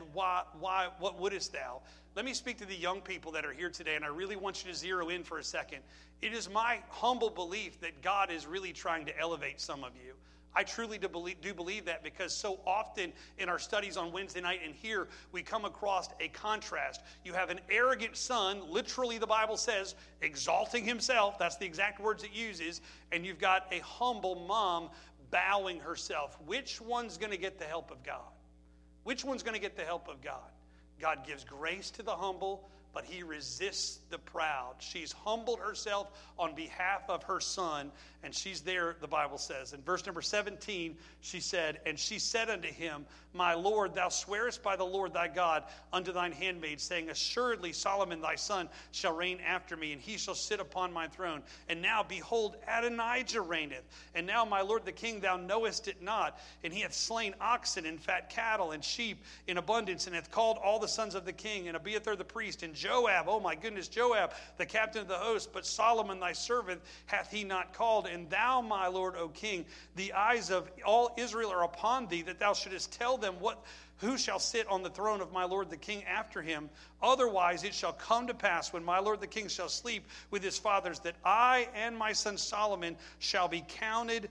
what wouldest thou? Let me speak to the young people that are here today, and I really want you to zero in for a second. It is my humble belief that God is really trying to elevate some of you. I truly do believe that, because so often in our studies on Wednesday night and here, we come across a contrast. You have an arrogant son, literally the Bible says, exalting himself. That's the exact words it uses. And you've got a humble mom bowing herself. Which one's going to get the help of God? Which one's going to get the help of God? God gives grace to the humble, but he resists the proud. She's humbled herself on behalf of her son, and she's there, the Bible says. In verse number 17, she said, and she said unto him, my Lord, thou swearest by the Lord thy God unto thine handmaid, saying, assuredly Solomon thy son shall reign after me, and he shall sit upon my throne. And now, behold, Adonijah reigneth. And now, my lord the king, thou knowest it not. And he hath slain oxen and fat cattle and sheep in abundance, and hath called all the sons of the king, and Abiathar the priest, and Joab, oh my goodness, Joab, the captain of the host. But Solomon thy servant hath he not called. And thou, my lord, O king, the eyes of all Israel are upon thee, that thou shouldest tell them who shall sit on the throne of my lord the king after him. Otherwise it shall come to pass, when my lord the king shall sleep with his fathers, that I and my son Solomon shall be counted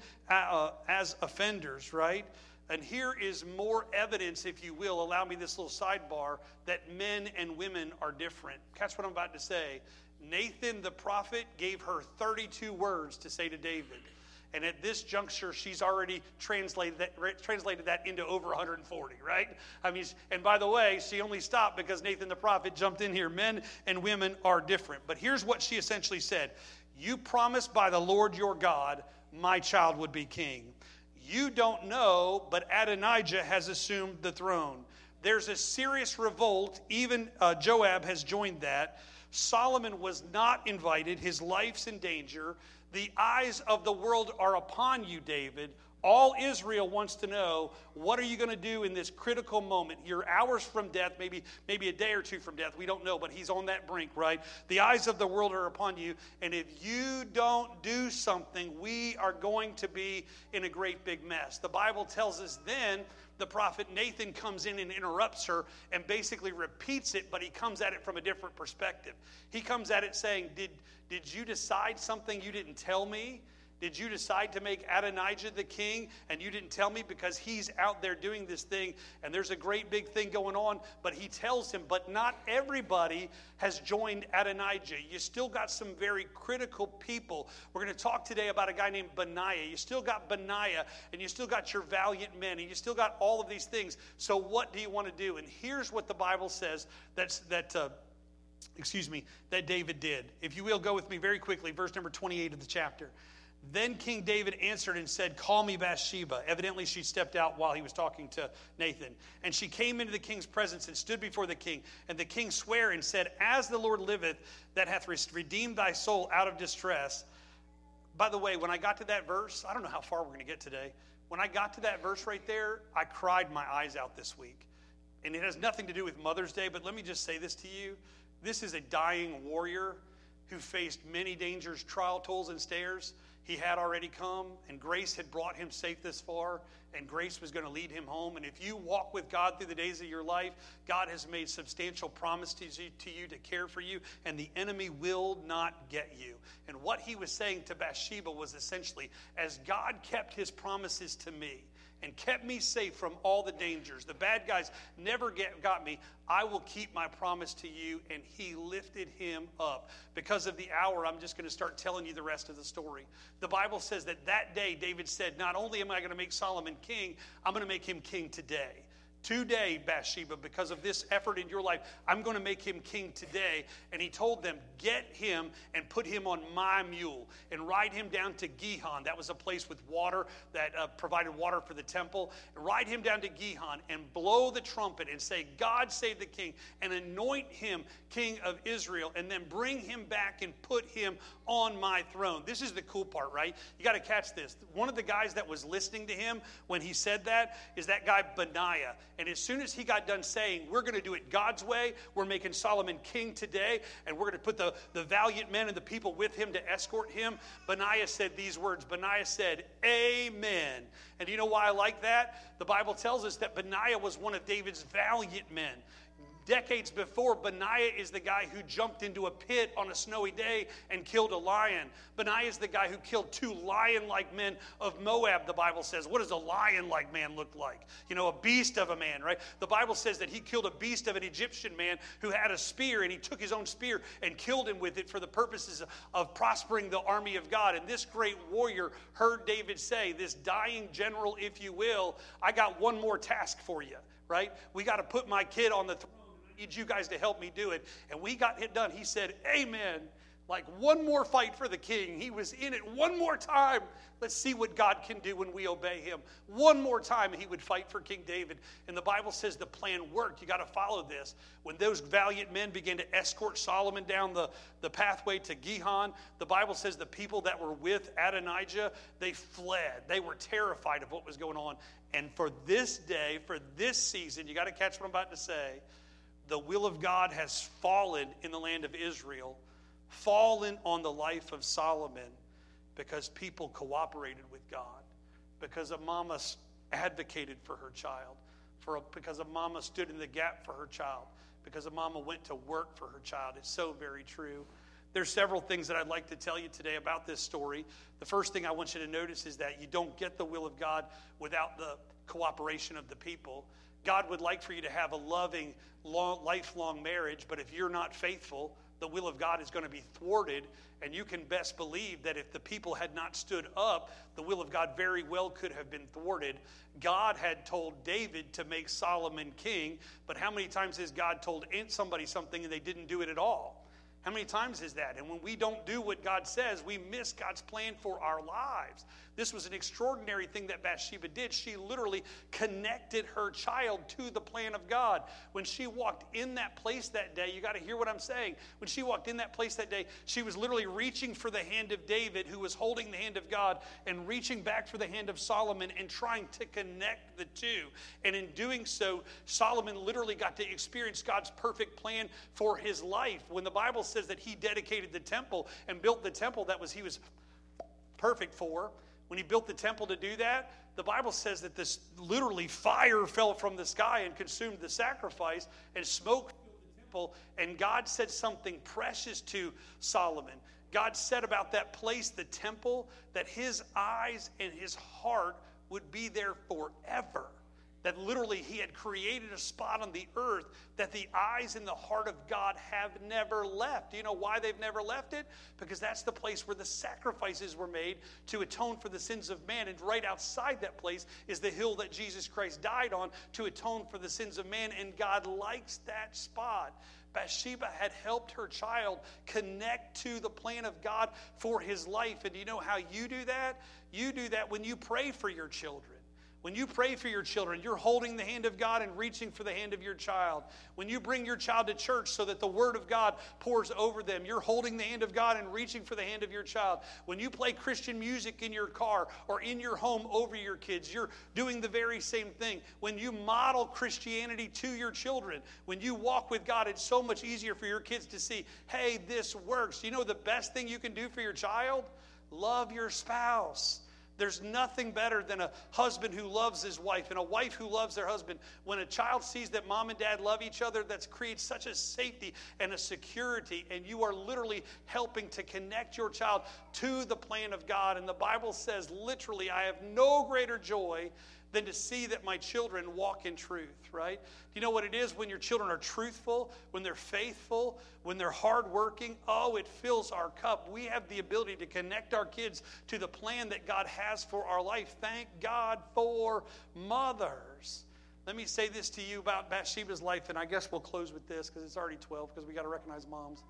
as offenders, right? And here is more evidence, if you will, allow me this little sidebar, that men and women are different. Catch what I'm about to say. Nathan the prophet gave her 32 words to say to David. And at this juncture, she's already translated that into over 140, right? I mean, and by the way, she only stopped because Nathan the prophet jumped in here. Men and women are different. But here's what she essentially said. You promised by the Lord your God, my child would be king. You don't know, but Adonijah has assumed the throne. There's a serious revolt. Even Joab has joined that. Solomon was not invited. His life's in danger. The eyes of the world are upon you, David. All Israel wants to know, what are you going to do in this critical moment? You're hours from death, maybe a day or two from death. We don't know, but he's on that brink, right? The eyes of the world are upon you. And if you don't do something, we are going to be in a great big mess. The Bible tells us then the prophet Nathan comes in and interrupts her and basically repeats it, but he comes at it from a different perspective. He comes at it saying, did you decide something you didn't tell me? Did you decide to make Adonijah the king and you didn't tell me because he's out there doing this thing and there's a great big thing going on, but he tells him, but not everybody has joined Adonijah. You still got some very critical people. We're going to talk today about a guy named Benaiah. You still got Benaiah and you still got your valiant men and you still got all of these things. So what do you want to do? And here's what the Bible says that David did. If you will, go with me very quickly, verse number 28 of the chapter. Then King David answered and said, call me Bathsheba. Evidently, she stepped out while he was talking to Nathan. And she came into the king's presence and stood before the king. And the king sware and said, as the Lord liveth, that hath redeemed thy soul out of distress. By the way, when I got to that verse, I don't know how far we're going to get today. When I got to that verse right there, I cried my eyes out this week. And it has nothing to do with Mother's Day, but let me just say this to you. This is a dying warrior who faced many dangers, trial, toils, and snares. He had already come, and grace had brought him safe this far, and grace was going to lead him home. And if you walk with God through the days of your life, God has made substantial promises to you to care for you, and the enemy will not get you. And what he was saying to Bathsheba was essentially, as God kept his promises to me, and kept me safe from all the dangers. The bad guys never got me. I will keep my promise to you. And he lifted him up. Because of the hour, I'm just going to start telling you the rest of the story. The Bible says that day, David said, not only am I going to make Solomon king, I'm going to make him king today. Today, Bathsheba, because of this effort in your life, I'm going to make him king today. And he told them, get him and put him on my mule and ride him down to Gihon. That was a place with water that provided water for the temple. And ride him down to Gihon and blow the trumpet and say, God save the king, and anoint him king of Israel, and then bring him back and put him on my throne. This is the cool part, right? You got to catch this. One of the guys that was listening to him when he said that is that guy Benaiah. And as soon as he got done saying, we're going to do it God's way, we're making Solomon king today, and we're going to put the valiant men and the people with him to escort him, Benaiah said these words. Benaiah said, amen. And you know why I like that? The Bible tells us that Benaiah was one of David's valiant men. Decades before, Benaiah is the guy who jumped into a pit on a snowy day and killed a lion. Benaiah is the guy who killed 2 lion-like men of Moab, the Bible says. What does a lion-like man look like? You know, a beast of a man, right? The Bible says that he killed a beast of an Egyptian man who had a spear, and he took his own spear and killed him with it for the purposes of prospering the army of God. And this great warrior heard David say, this dying general, if you will, I got one more task for you, right? We got to put my kid on the throne. Need you guys to help me do it. And we got it done. He said, amen. Like one more fight for the king. He was in it one more time. Let's see what God can do when we obey him. One more time he would fight for King David. And the Bible says the plan worked. You got to follow this. When those valiant men began to escort Solomon down the pathway to Gihon, the Bible says the people that were with Adonijah, they fled. They were terrified of what was going on. And for this day, for this season, you got to catch what I'm about to say, the will of God has fallen in the land of Israel, fallen on the life of Solomon, because people cooperated with God, because a mama advocated for her child, because a mama stood in the gap for her child, because a mama went to work for her child. It's so very true. There's several things that I'd like to tell you today about this story. The first thing I want you to notice is that you don't get the will of God without the cooperation of the people. God would like for you to have a loving, lifelong marriage, but if you're not faithful, the will of God is going to be thwarted, and you can best believe that if the people had not stood up, the will of God very well could have been thwarted. God had told David to make Solomon king, but how many times has God told somebody something and they didn't do it at all? How many times is that? And when we don't do what God says, we miss God's plan for our lives. This was an extraordinary thing that Bathsheba did. She literally connected her child to the plan of God. When she walked in that place that day, you got to hear what I'm saying. When she walked in that place that day, she was literally reaching for the hand of David, who was holding the hand of God, and reaching back for the hand of Solomon and trying to connect the two. And in doing so, Solomon literally got to experience God's perfect plan for his life. When the Bible says that he dedicated the temple and built the temple that he was perfect for, when he built the temple to do that, the Bible says that this literally fire fell from the sky and consumed the sacrifice, and smoke filled the temple, and God said something precious to Solomon. God said about that place, the temple, that his eyes and his heart would be there forever. That literally he had created a spot on the earth that the eyes and the heart of God have never left. Do you know why they've never left it? Because that's the place where the sacrifices were made to atone for the sins of man. And right outside that place is the hill that Jesus Christ died on to atone for the sins of man. And God likes that spot. Bathsheba had helped her child connect to the plan of God for his life. And do you know how you do that? You do that when you pray for your children. When you pray for your children, you're holding the hand of God and reaching for the hand of your child. When you bring your child to church so that the word of God pours over them, you're holding the hand of God and reaching for the hand of your child. When you play Christian music in your car or in your home over your kids, you're doing the very same thing. When you model Christianity to your children, when you walk with God, it's so much easier for your kids to see, hey, this works. You know the best thing you can do for your child? Love your spouse. There's nothing better than a husband who loves his wife and a wife who loves their husband. When a child sees that mom and dad love each other, that creates such a safety and a security, and you are literally helping to connect your child to the plan of God. And the Bible says, literally, I have no greater joy than to see that my children walk in truth, right? Do you know what it is when your children are truthful, when they're faithful, when they're hardworking? Oh, it fills our cup. We have the ability to connect our kids to the plan that God has for our life. Thank God for mothers. Let me say this to you about Bathsheba's life, and I guess we'll close with this because it's already 12 because we got to recognize moms.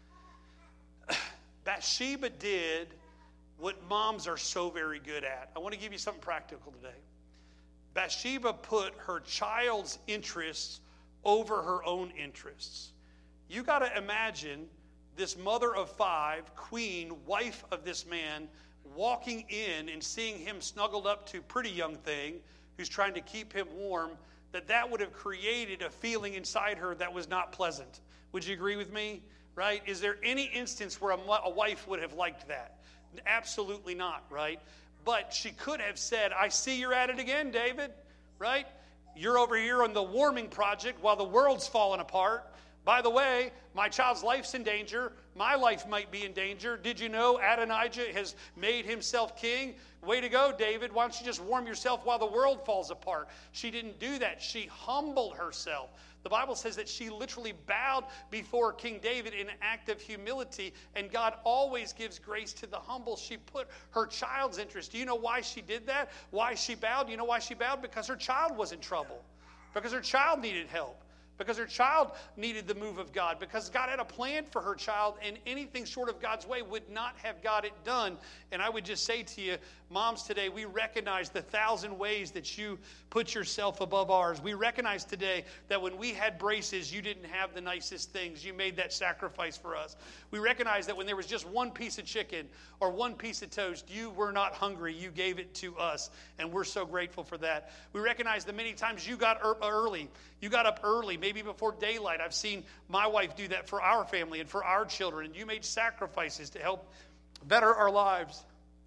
Bathsheba did what moms are so very good at. I want to give you something practical today. Bathsheba put her child's interests over her own interests. You got to imagine this mother of 5, queen, wife of this man, walking in and seeing him snuggled up to a pretty young thing who's trying to keep him warm, that would have created a feeling inside her that was not pleasant. Would you agree with me? Right? Is there any instance where a wife would have liked that? Absolutely not, right? But she could have said, I see you're at it again, David, right? You're over here on the warming project while the world's falling apart. By the way, my child's life's in danger. My life might be in danger. Did you know Adonijah has made himself king? Way to go, David. Why don't you just warm yourself while the world falls apart? She didn't do that. She humbled herself. The Bible says that she literally bowed before King David in an act of humility, and God always gives grace to the humble. She put her child's interest. Do you know why she did that? Why she bowed? Do you know why she bowed? Because her child was in trouble. Because her child needed help. Because her child needed the move of God. Because God had a plan for her child, and anything short of God's way would not have got it done. And I would just say to you, moms, today, we recognize the 1,000 ways that you put yourself above ours. We recognize today that when we had braces, you didn't have the nicest things. You made that sacrifice for us. We recognize that when there was just one piece of chicken or one piece of toast, you were not hungry. You gave it to us, and we're so grateful for that. We recognize that many times you got early. You got up early, maybe before daylight. I've seen my wife do that for our family and for our children, and you made sacrifices to help better our lives.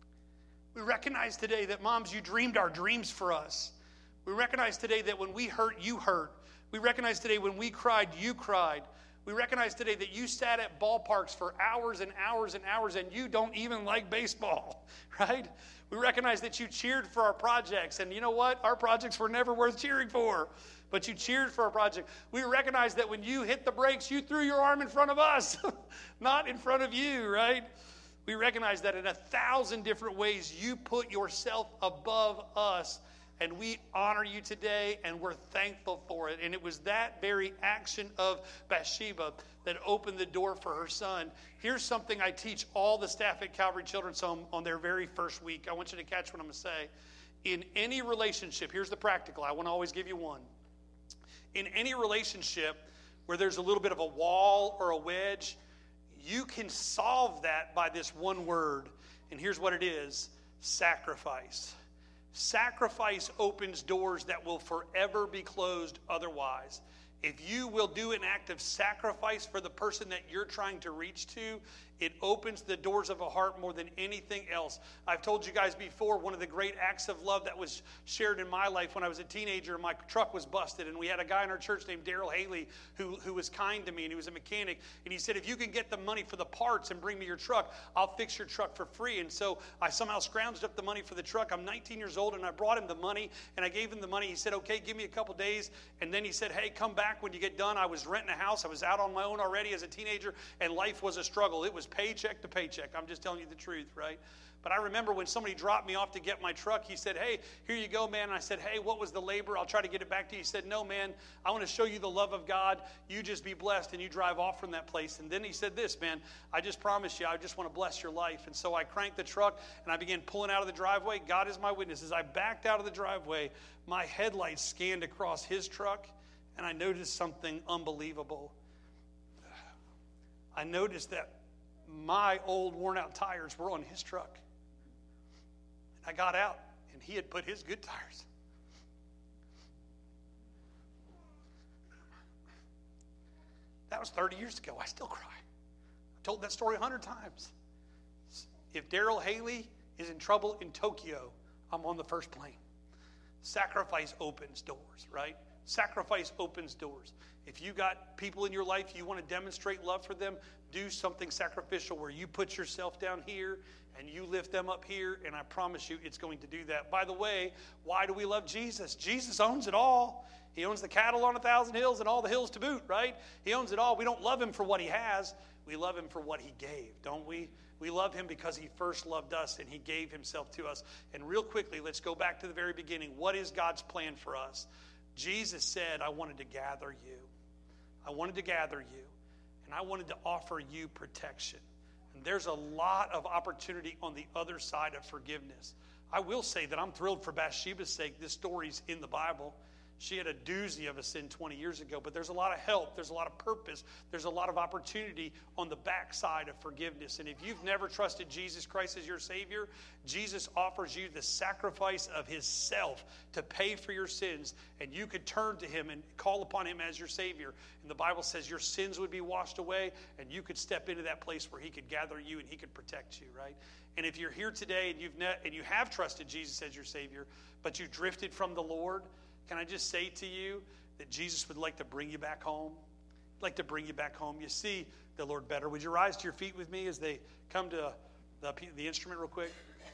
We recognize today that, moms, you dreamed our dreams for us. We recognize today that when we hurt, you hurt. We recognize today when we cried, you cried. We recognize today that you sat at ballparks for hours and hours and hours, and you don't even like baseball, right? We recognize that you cheered for our projects, and you know what? Our projects were never worth cheering for, but you cheered for our project. We recognize that when you hit the brakes, you threw your arm in front of us, not in front of you, right? We recognize that in 1,000 different ways you put yourself above us, and we honor you today, and we're thankful for it. And it was that very action of Bathsheba that opened the door for her son. Here's something I teach all the staff at Calvary Children's Home on their very first week. I want you to catch what I'm going to say. In any relationship, here's the practical. I want to always give you one. In any relationship where there's a little bit of a wall or a wedge, you can solve that by this one word. And here's what it is: sacrifice. Sacrifice opens doors that will forever be closed otherwise. If you will do an act of sacrifice for the person that you're trying to reach to, it opens the doors of a heart more than anything else. I've told you guys before, one of the great acts of love that was shared in my life when I was a teenager, my truck was busted, and we had a guy in our church named Daryl Haley who was kind to me, and he was a mechanic, and he said, if you can get the money for the parts and bring me your truck, I'll fix your truck for free. And so I somehow scrounged up the money for the truck. I'm 19 years old, and I brought him the money, and I gave him the money. He said, okay, give me a couple days, and then he said, hey, come back when you get done. I was renting a house. I was out on my own already as a teenager, and life was a struggle. It was paycheck to paycheck. I'm just telling you the truth, right? But I remember when somebody dropped me off to get my truck, he said, hey, here you go, man. And I said, hey, what was the labor? I'll try to get it back to you. He said, no, man, I want to show you the love of God. You just be blessed, and you drive off from that place. And then he said this, man, I just promise you, I just want to bless your life. And so I cranked the truck, and I began pulling out of the driveway. God is my witness. As I backed out of the driveway, my headlights scanned across his truck, and I noticed something unbelievable. I noticed that my old worn-out tires were on his truck. I got out, and he had put his good tires. That was 30 years ago. I still cry. I've told that story 100 times. If Daryl Haley is in trouble in Tokyo, I'm on the first plane. Sacrifice opens doors, right? Sacrifice opens doors. If you got people in your life, you want to demonstrate love for them, do something sacrificial where you put yourself down here and you lift them up here, and I promise you it's going to do that. By the way, why do we love Jesus? Jesus owns it all. He owns the cattle on 1,000 hills and all the hills to boot, right? He owns it all. We don't love him for what he has. We love him for what he gave, don't we? We love him because he first loved us and he gave himself to us. And real quickly, let's go back to the very beginning. What is God's plan for us? Jesus said, I wanted to gather you. I wanted to gather you, and I wanted to offer you protection. And there's a lot of opportunity on the other side of forgiveness. I will say that I'm thrilled for Bathsheba's sake. This story's in the Bible. She had a doozy of a sin 20 years ago, but there's a lot of help, there's a lot of purpose, there's a lot of opportunity on the backside of forgiveness. And if you've never trusted Jesus Christ as your Savior, Jesus offers you the sacrifice of his self to pay for your sins, and you could turn to him and call upon him as your Savior. And the Bible says your sins would be washed away, and you could step into that place where he could gather you and he could protect you, right? And if you're here today and you have trusted Jesus as your Savior, but you drifted from the Lord, can I just say to you that Jesus would like to bring you back home? He'd like to bring you back home. You see the Lord better. Would you rise to your feet with me as they come to the instrument real quick?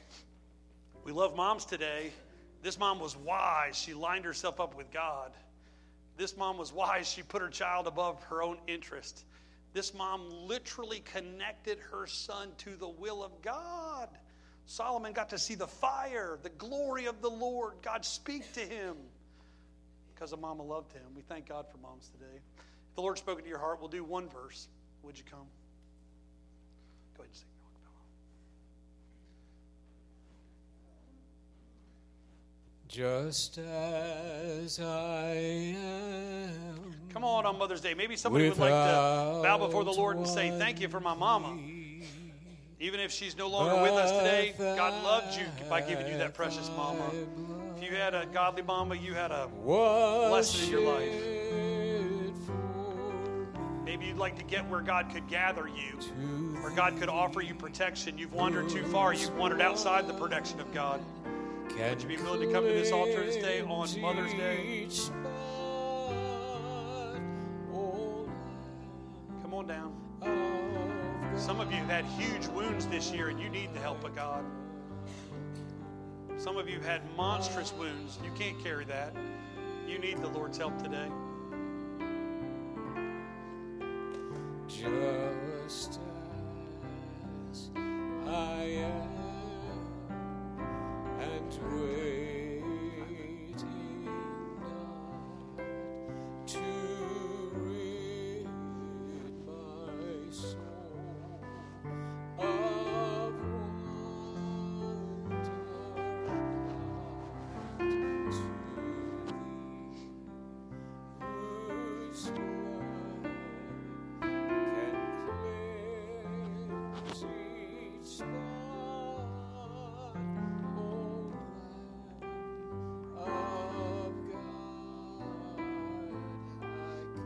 We love moms today. This mom was wise. She lined herself up with God. This mom was wise. She put her child above her own interest. This mom literally connected her son to the will of God. Solomon got to see the fire, the glory of the Lord. God speak to him. Because a mama loved him. We thank God for moms today. If the Lord spoke into your heart, we'll do one verse. Would you come? Go ahead and sing. Just as I am. Come on Mother's Day. Maybe somebody would like to bow before the Lord and say, thank you for my mama. Even if she's no longer with us today, God loved you by giving you that precious mama. If you had a godly mama, you had a blessing in your life. Maybe you'd like to get where God could gather you, where God could offer you protection. You've wandered too far. You've wandered outside the protection of God. Would you be willing to come to this altar this day on Mother's Day? Come on down. Some of you have had huge wounds this year and you need the help of God. Some of you have had monstrous wounds. You can't carry that. You need the Lord's help today. Just as I am and waiting not to rid my soul of wonder to whose blood can cleanse each spot. Oh, Lamb of God, I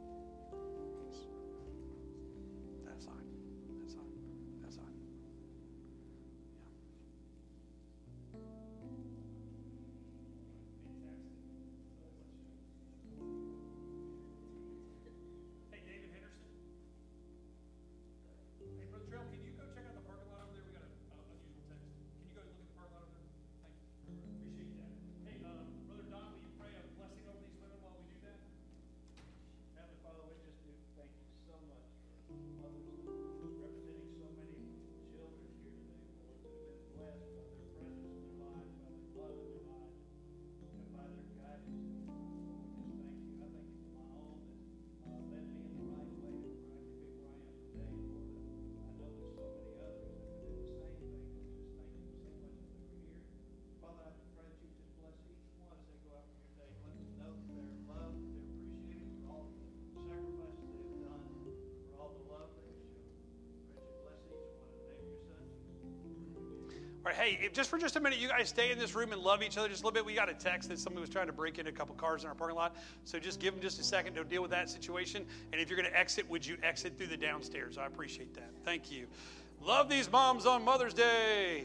right, hey, just for just a minute, you guys stay in this room and love each other just a little bit. We got a text that somebody was trying to break into a couple cars in our parking lot. So just give them just a second to deal with that situation. And if you're going to exit, would you exit through the downstairs? I appreciate that. Thank you. Love these moms on Mother's Day.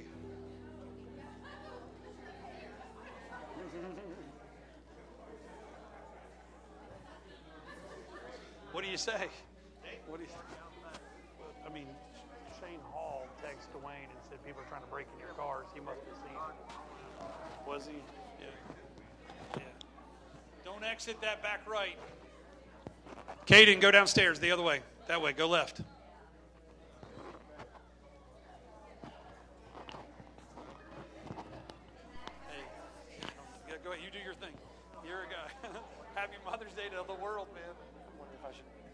What do you say? What do you? I mean, Shane Hall texted Dwayne and said people are trying to break in your cars. He must have seen it. Was he? Yeah. Yeah. Don't exit that back right. Caden, go downstairs the other way. That way. Go left. Hey, go ahead. You do your thing. You're a guy. Happy Mother's Day to the world, man. I wonder if I should.